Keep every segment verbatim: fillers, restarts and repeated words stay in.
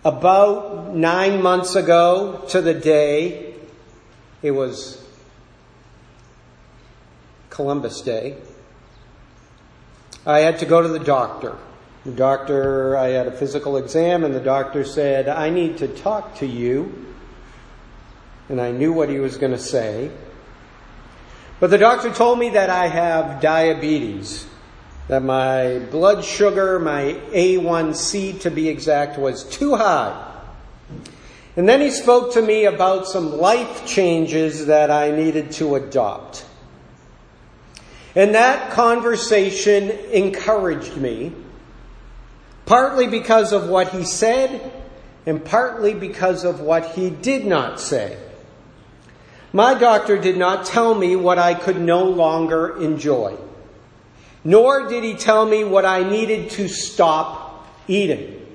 about nine months ago to the day, it was Columbus Day, I had to go to the doctor. The doctor, I had a physical exam, and the doctor said, I need to talk to you. And I knew what he was going to say. But the doctor told me that I have diabetes, that my blood sugar, my A one C to be exact, was too high. And then he spoke to me about some life changes that I needed to adopt. And that conversation encouraged me, partly because of what he said, and partly because of what he did not say. My doctor did not tell me what I could no longer enjoy, nor did he tell me what I needed to stop eating.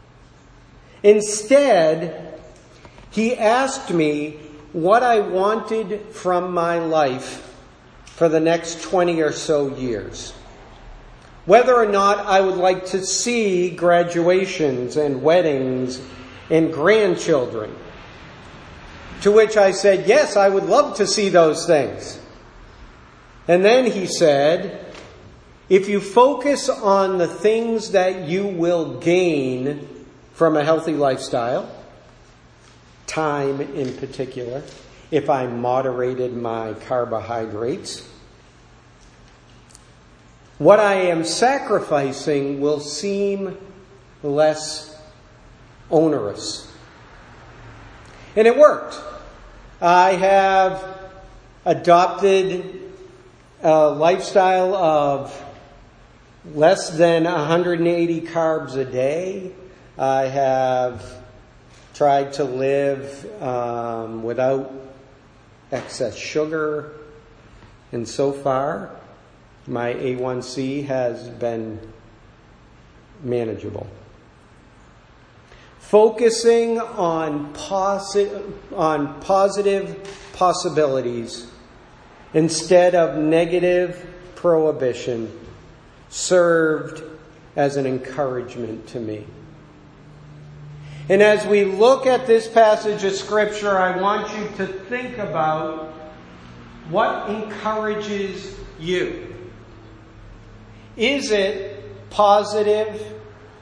Instead, he asked me what I wanted from my life for the next twenty or so years. Whether or not I would like to see graduations and weddings and grandchildren. To which I said, yes, I would love to see those things. And then he said, if you focus on the things that you will gain from a healthy lifestyle, time in particular, if I moderated my carbohydrates, what I am sacrificing will seem less onerous. And it worked. I have adopted a lifestyle of less than one hundred eighty carbs a day. I have tried to live um, without excess sugar. And so far, my A one C has been manageable. Focusing on, posi- on positive possibilities instead of negative prohibition served as an encouragement to me. And as we look at this passage of Scripture, I want you to think about what encourages you. Is it positive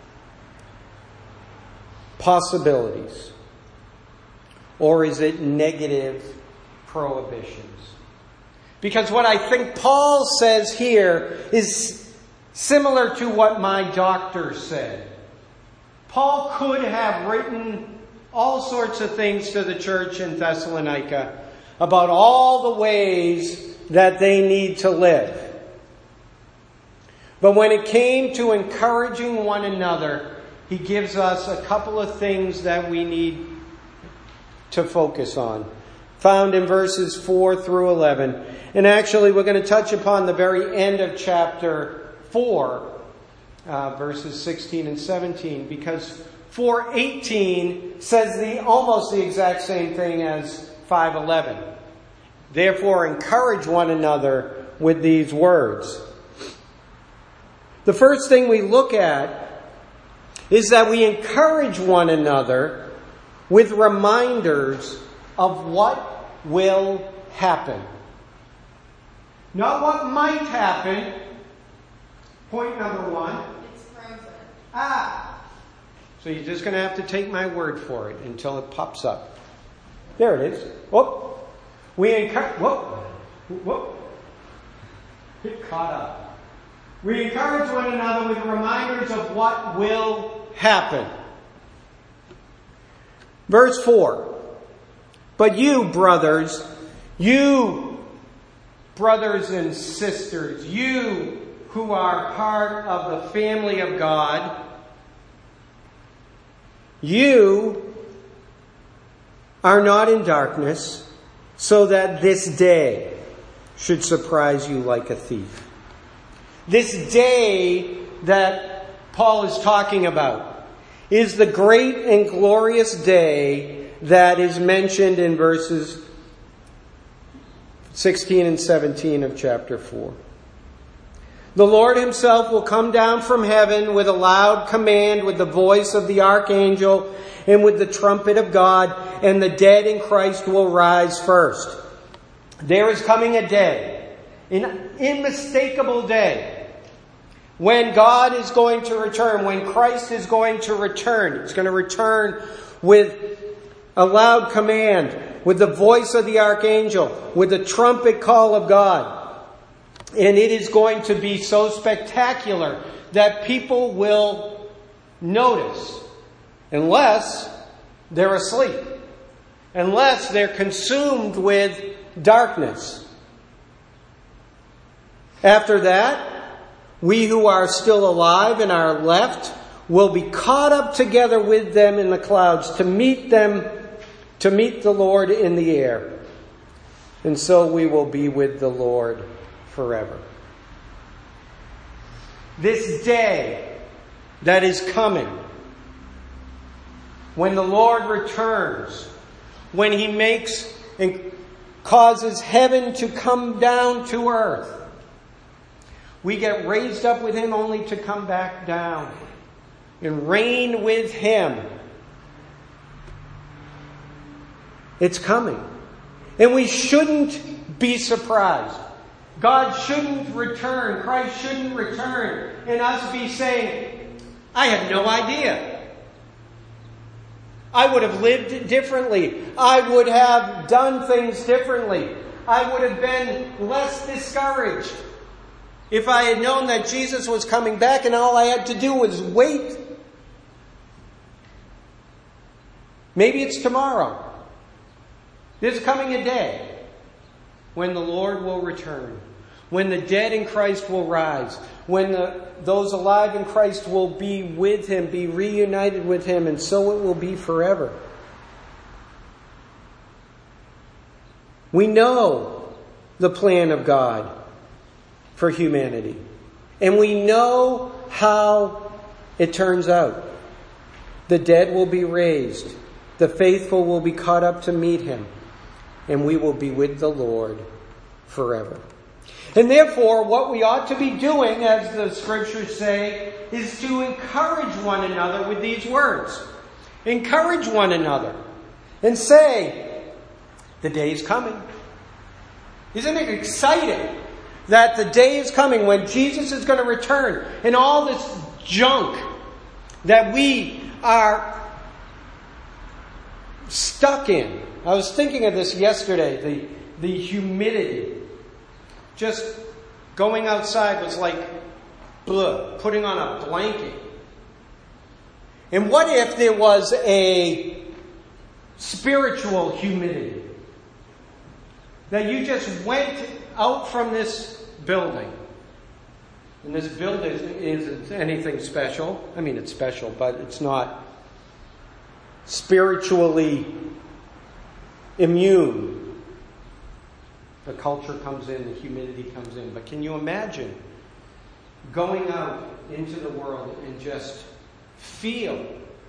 possibilities? Or is it negative prohibitions? Because what I think Paul says here is similar to what my doctor said. Paul could have written all sorts of things to the church in Thessalonica about all the ways that they need to live. But when it came to encouraging one another, he gives us a couple of things that we need to focus on, found in verses four through eleven. And actually, we're going to touch upon the very end of chapter four, uh, verses sixteen and seventeen, because four eighteen says the almost the exact same thing as five eleven. Therefore, encourage one another with these words. The first thing we look at is that we encourage one another with reminders of what will happen. Not what might happen. Point number one. It's frozen. Ah! So you're just going to have to take my word for it until it pops up. There it is. Whoop. We encourage... Whoop. Whoop. Get caught up. We encourage one another with reminders of what will happen. Verse four. But you, brothers, you, brothers and sisters, you who are part of the family of God, you are not in darkness, so that this day should surprise you like a thief. This day that Paul is talking about is the great and glorious day that is mentioned in verses sixteen and seventeen of chapter four. The Lord himself will come down from heaven with a loud command, with the voice of the archangel, and with the trumpet of God, and the dead in Christ will rise first. There is coming a day, an unmistakable day, when God is going to return, when Christ is going to return. He's going to return with a loud command, with the voice of the archangel, with the trumpet call of God. And it is going to be so spectacular that people will notice, unless they're asleep, unless they're consumed with darkness. After that, we who are still alive and are left will be caught up together with them in the clouds to meet them, to meet the Lord in the air. And so we will be with the Lord forever. This day that is coming, when the Lord returns, when he makes and causes heaven to come down to earth, we get raised up with him only to come back down and reign with him. It's coming. And we shouldn't be surprised. God shouldn't return, Christ shouldn't return, and us be saying, I had no idea. I would have lived differently. I would have done things differently. I would have been less discouraged if I had known that Jesus was coming back and all I had to do was wait. Maybe it's tomorrow. There's coming a day when the Lord will return, when the dead in Christ will rise, when the, those alive in Christ will be with him, be reunited with him, and so it will be forever. We know the plan of God for humanity, and we know how it turns out. The dead will be raised, the faithful will be caught up to meet him, and we will be with the Lord forever. And therefore, what we ought to be doing, as the scriptures say, is to encourage one another with these words. Encourage one another and say, the day is coming. Isn't it exciting that the day is coming when Jesus is going to return and all this junk that we are stuck in? I was thinking of this yesterday, the, the humidity. Just going outside was like bleh, putting on a blanket. And what if there was a spiritual humidity? That you just went out from this building. And this building isn't anything special. I mean, it's special, but it's not spiritually immune. The culture comes in, the humidity comes in. But can you imagine going out into the world and just feel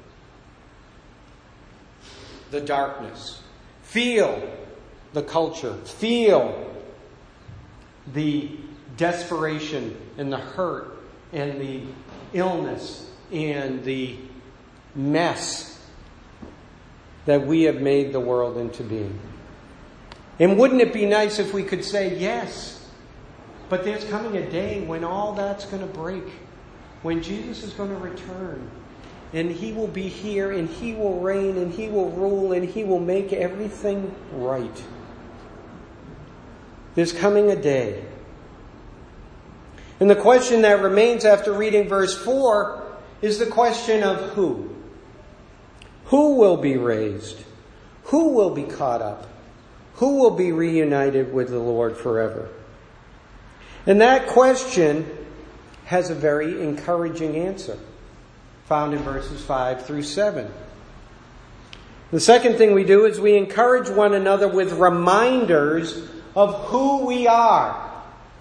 the darkness, feel the culture, feel the desperation and the hurt and the illness and the mess that we have made the world into being? And wouldn't it be nice if we could say, yes, but there's coming a day when all that's going to break, when Jesus is going to return, and he will be here, and he will reign, and he will rule, and he will make everything right. There's coming a day. And the question that remains after reading verse four is the question of who. Who will be raised? Who will be caught up? Who will be reunited with the Lord forever? And that question has a very encouraging answer, found in verses five through seven. The second thing we do is we encourage one another with reminders of who we are.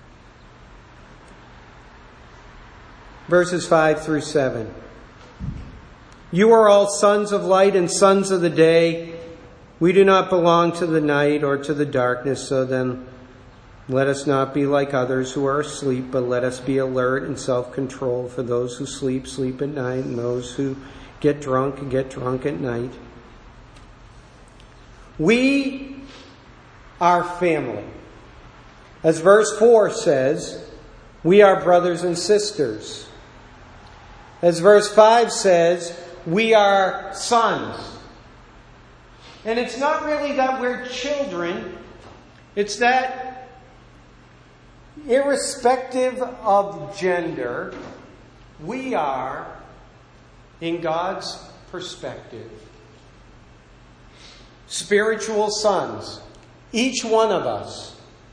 Verses five through seven. You are all sons of light and sons of the day. We do not belong to the night or to the darkness. So then Let us not be like others who are asleep, but let us be alert and self-controlled. For those who sleep, sleep at night, and those who get drunk, get drunk at night. We are family. As verse four says, we are brothers and sisters. As verse five says, we are sons. And it's not really that we're children. It's that irrespective of gender, we are, in God's perspective, spiritual sons. Each one of us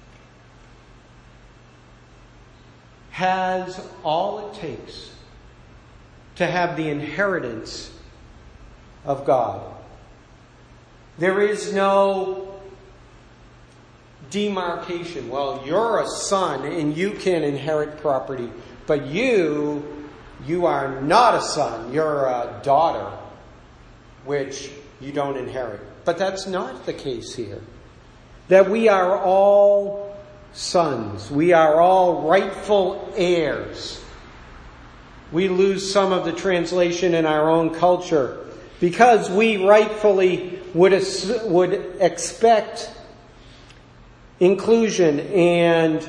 has all it takes to have the inheritance of God. There is no demarcation. Well, you're a son and you can inherit property, but you, you are not a son. You're a daughter, which you don't inherit. But that's not the case here. That we are all sons. We are all rightful heirs. We lose some of the translation in our own culture because we rightfully would would expect inclusion and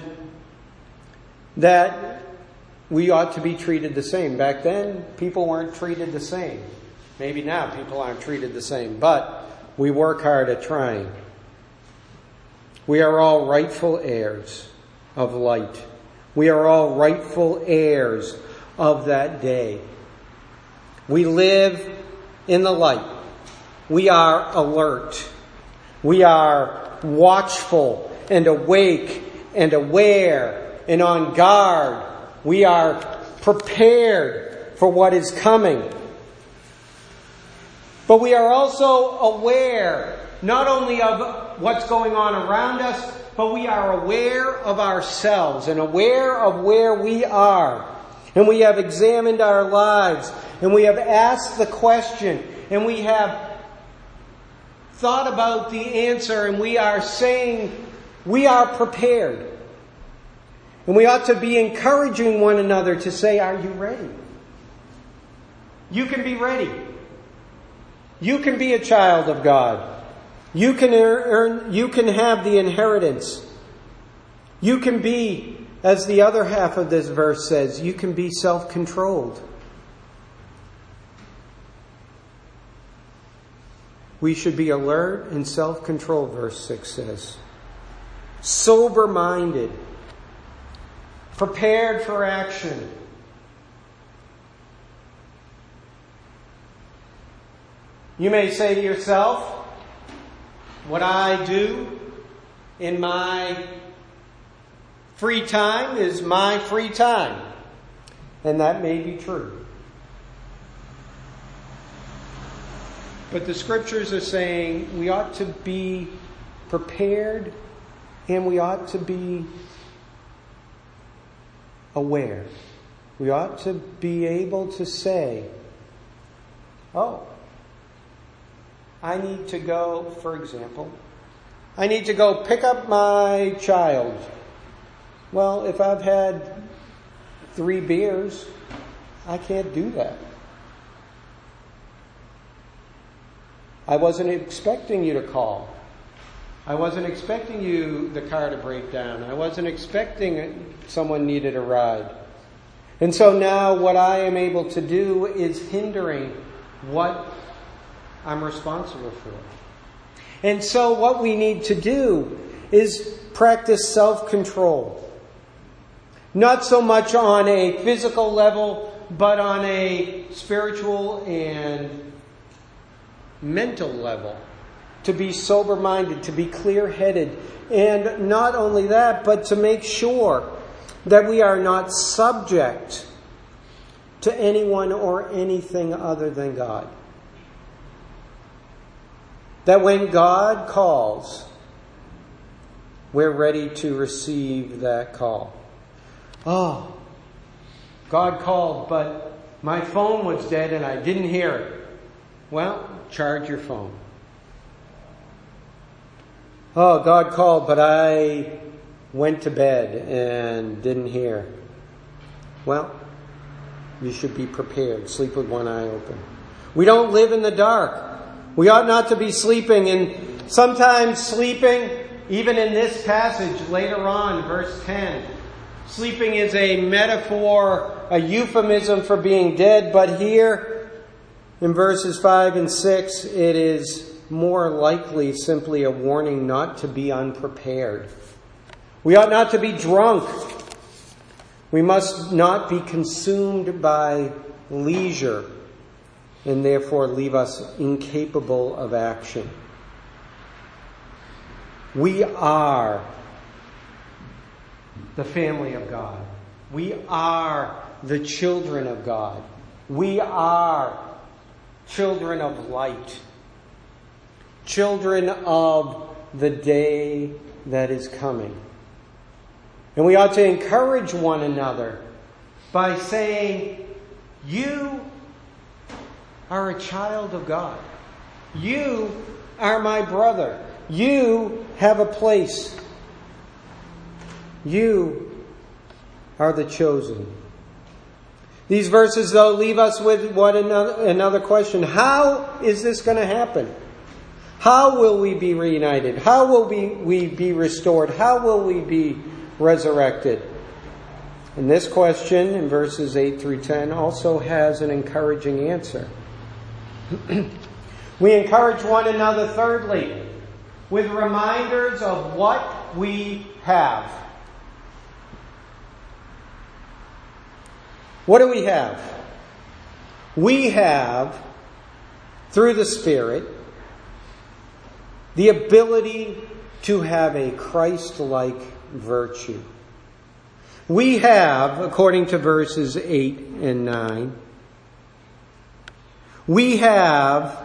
that we ought to be treated the same. Back then, people weren't treated the same. Maybe now people aren't treated the same, but we work hard at trying. We are all rightful heirs of light. We are all rightful heirs of that day. We live in the light. We are alert. We are watchful and awake and aware and on guard. We are prepared for what is coming. But we are also aware not only of what's going on around us, but we are aware of ourselves and aware of where we are. And we have examined our lives, and we have asked the question, and we have thought about the answer, and we are saying we are prepared. And we ought to be encouraging one another to say, are you ready? You can be ready. You can be a child of God. You can earn, you can have the inheritance. You can be, as the other half of this verse says, you can be self-controlled. We should be alert and self-controlled, verse six says. Sober-minded. Prepared for action. You may say to yourself, what I do in my free time is my free time. And that may be true. But the scriptures are saying we ought to be prepared and we ought to be aware. We ought to be able to say, oh, I need to go, for example, I need to go pick up my child. Well, if I've had three beers, I can't do that. I wasn't expecting you to call. I wasn't expecting you, the car to break down. I wasn't expecting someone needed a ride. And so now what I am able to do is hindering what I'm responsible for. And so what we need to do is practice self-control. Not so much on a physical level, but on a spiritual and mental level. To be sober-minded, to be clear-headed. And not only that, but to make sure that we are not subject to anyone or anything other than God. That when God calls, we're ready to receive that call. Oh, God called, but my phone was dead and I didn't hear it. Well, charge your phone. Oh, God called, but I went to bed and didn't hear. Well, you should be prepared. Sleep with one eye open. We don't live in the dark. We ought not to be sleeping. And sometimes sleeping, even in this passage later on, verse ten, sleeping is a metaphor, a euphemism for being dead. But here, in verses five and six, it is more likely simply a warning not to be unprepared. We ought not to be drunk. We must not be consumed by leisure and therefore leave us incapable of action. We are the family of God. We are the children of God. We are children of light. Children of the day that is coming. And we ought to encourage one another by saying, you are a child of God. You are my brother. You have a place. You are the chosen. These verses, though, leave us with what another, another question. How is this going to happen? How will we be reunited? How will we, we be restored? How will we be resurrected? And this question in verses eight through ten also has an encouraging answer. We encourage one another, thirdly, with reminders of what we have. What do we have? We have, through the Spirit, the ability to have a Christ-like virtue. We have, according to verses eight and nine, we have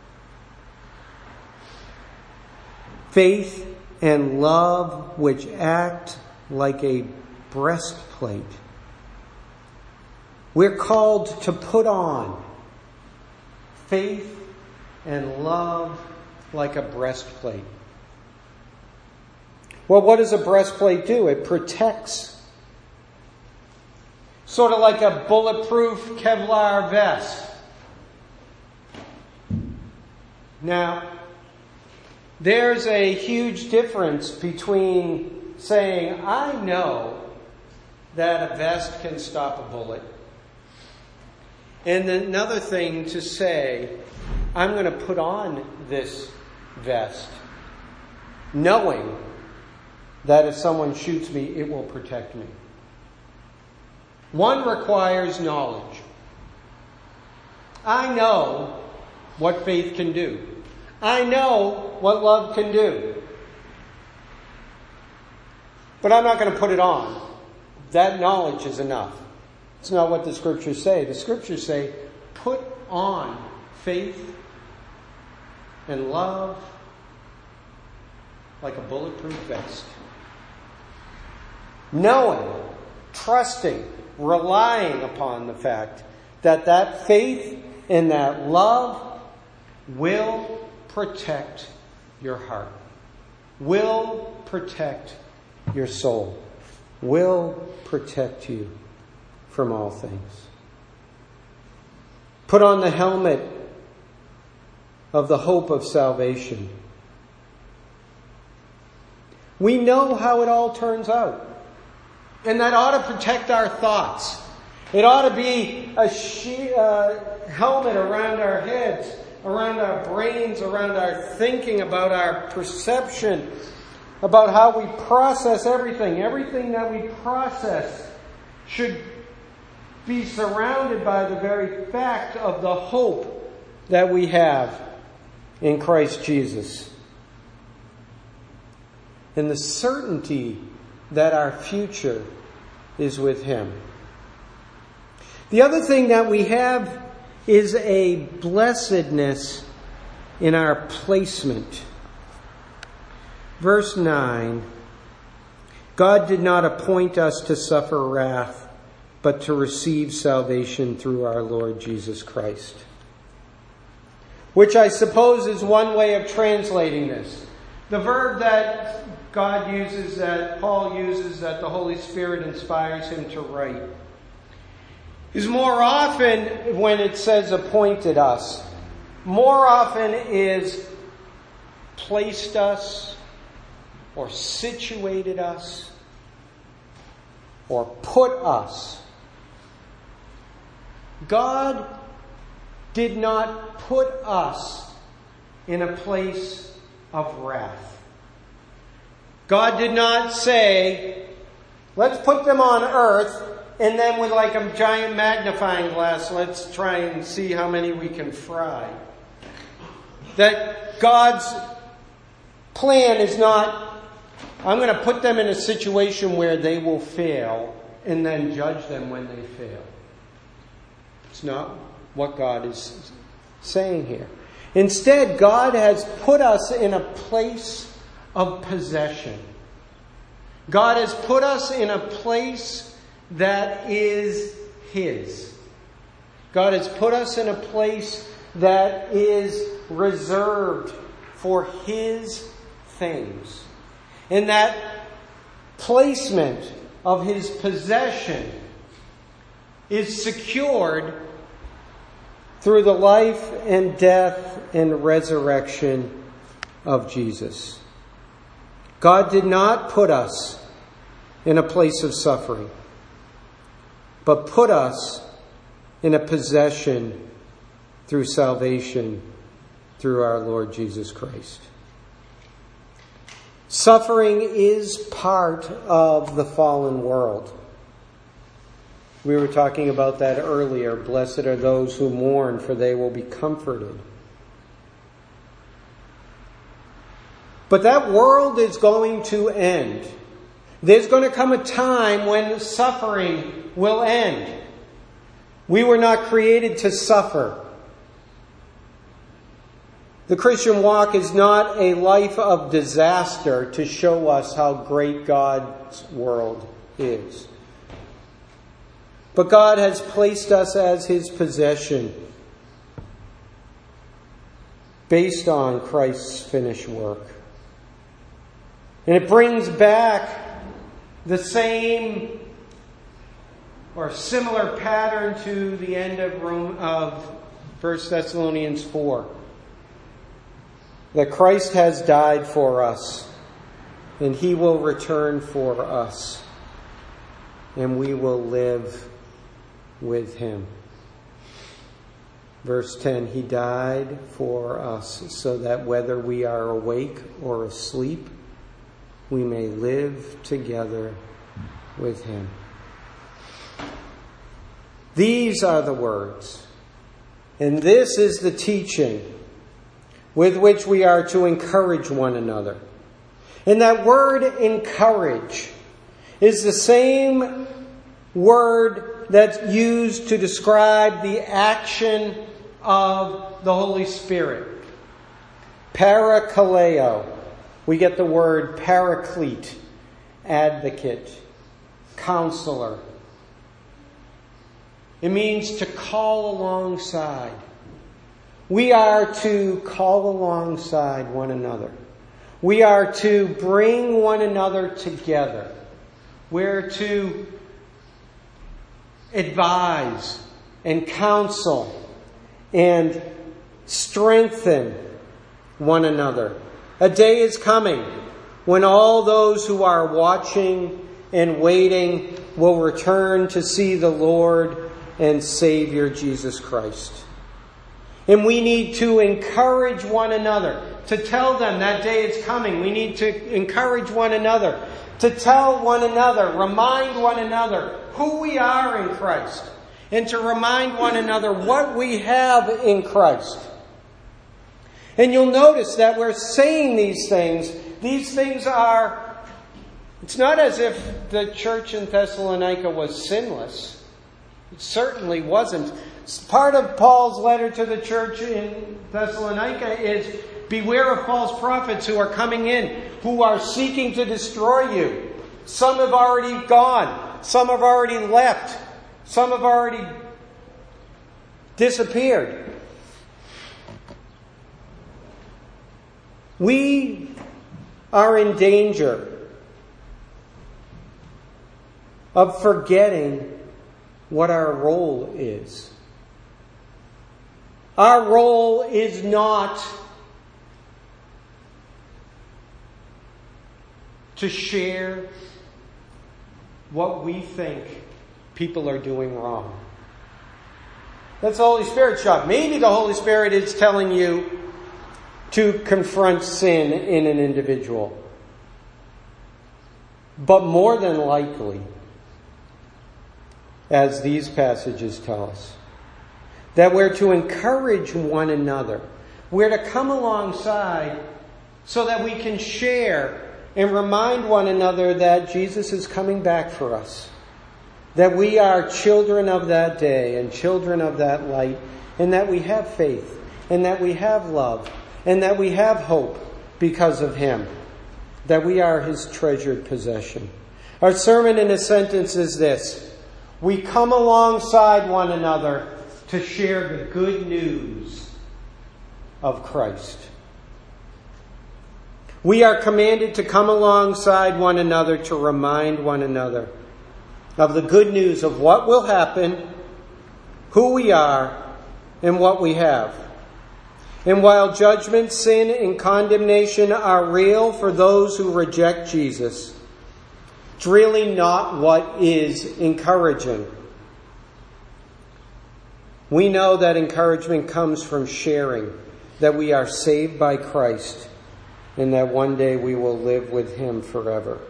faith and love which act like a breastplate. We're called to put on faith and love like a breastplate. Well, what does a breastplate do? It protects. Sort of like a bulletproof Kevlar vest. Now, there's a huge difference between saying, I know that a vest can stop a bullet, and another thing to say, I'm going to put on this vest, knowing that if someone shoots me, it will protect me. One requires knowledge. I know what faith can do. I know what love can do. But I'm not going to put it on. That knowledge is enough. It's not what the Scriptures say. The Scriptures say, put on faith and love like a bulletproof vest. Knowing, trusting, relying upon the fact that that faith and that love will protect your heart, will protect your soul, will protect you from all things. Put on the helmet of the hope of salvation. We know how it all turns out. And that ought to protect our thoughts. It ought to be a she- uh, helmet around our heads, around our brains, around our thinking, about our perception, about how we process everything. Everything that we process should be surrounded by the very fact of the hope that we have in Christ Jesus. And the certainty that our future is with Him. The other thing that we have is a blessedness in our placement. Verse nine, God did not appoint us to suffer wrath, but to receive salvation through our Lord Jesus Christ. Which I suppose is one way of translating this. The verb that God uses, that Paul uses, that the Holy Spirit inspires him to write, is more often when it says appointed us, more often is placed us or situated us or put us. God did not put us in a place of wrath. God did not say, let's put them on earth, and then with like a giant magnifying glass, let's try and see how many we can fry. That God's plan is not, I'm going to put them in a situation where they will fail and then judge them when they fail. It's not what God is saying here. Instead, God has put us in a place of possession. God has put us in a place that is His. God has put us in a place that is reserved for His things. And that placement of His possession is secured through the life and death and resurrection of Jesus. God did not put us in a place of suffering, but put us in a possession through salvation through our Lord Jesus Christ. Suffering is part of the fallen world. We were talking about that earlier. Blessed are those who mourn, for they will be comforted. But that world is going to end. There's going to come a time when suffering will end. We were not created to suffer. The Christian walk is not a life of disaster to show us how great God's world is. But God has placed us as His possession based on Christ's finished work. And it brings back the same or similar pattern to the end of Rome, of First Thessalonians four. That Christ has died for us, and He will return for us, and we will live with Him. Verse ten, He died for us so that whether we are awake or asleep, we may live together with Him. These are the words, and this is the teaching with which we are to encourage one another. And that word encourage is the same word that's used to describe the action of the Holy Spirit. Parakaleo. We get the word paraclete, advocate, counselor. It means to call alongside. We are to call alongside one another. We are to bring one another together. We're to advise and counsel and strengthen one another. A day is coming when all those who are watching and waiting will return to see the Lord and Savior Jesus Christ. And we need to encourage one another, to tell them that day is coming. We need to encourage one another, to tell one another, remind one another who we are in Christ, and to remind one another what we have in Christ. And you'll notice that we're saying these things. These things are, it's not as if the church in Thessalonica was sinless. It certainly wasn't. Part of Paul's letter to the church in Thessalonica is, beware of false prophets who are coming in, who are seeking to destroy you. Some have already gone. Some have already left. Some have already disappeared. We are in danger of forgetting what our role is. Our role is not to share what we think people are doing wrong. That's the Holy Spirit's job. Maybe the Holy Spirit is telling you to confront sin in an individual. But more than likely, as these passages tell us, that we're to encourage one another. We're to come alongside so that we can share and remind one another that Jesus is coming back for us. That we are children of that day and children of that light, and that we have faith, and that we have love, and that we have hope because of Him. That we are His treasured possession. Our sermon in a sentence is this: we come alongside one another to share the good news of Christ. We are commanded to come alongside one another to remind one another of the good news of what will happen, who we are, and what we have. And while judgment, sin, and condemnation are real for those who reject Jesus, it's really not what is encouraging. We know that encouragement comes from sharing that we are saved by Christ and that one day we will live with Him forever.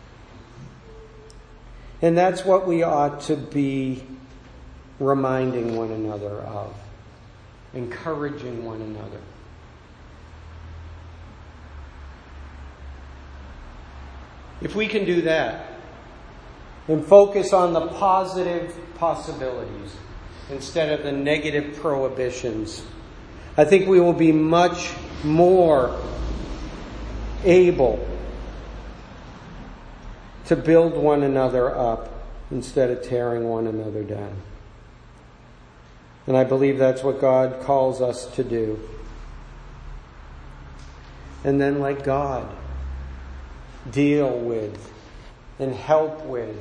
And that's what we ought to be reminding one another of, encouraging one another. If we can do that and focus on the positive possibilities instead of the negative prohibitions, I think we will be much more able to build one another up instead of tearing one another down. And I believe that's what God calls us to do. And then let God deal with and help with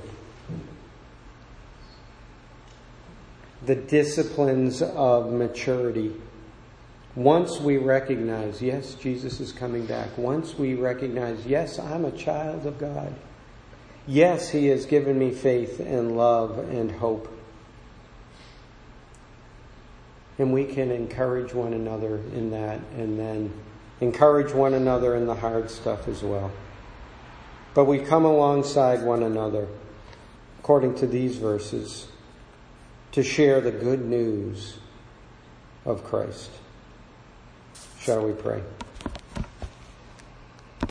the disciplines of maturity. Once we recognize, yes, Jesus is coming back. Once we recognize, yes, I'm a child of God. Yes, He has given me faith and love and hope. And we can encourage one another in that, and then encourage one another in the hard stuff as well. But we come alongside one another, according to these verses, to share the good news of Christ. Shall we pray?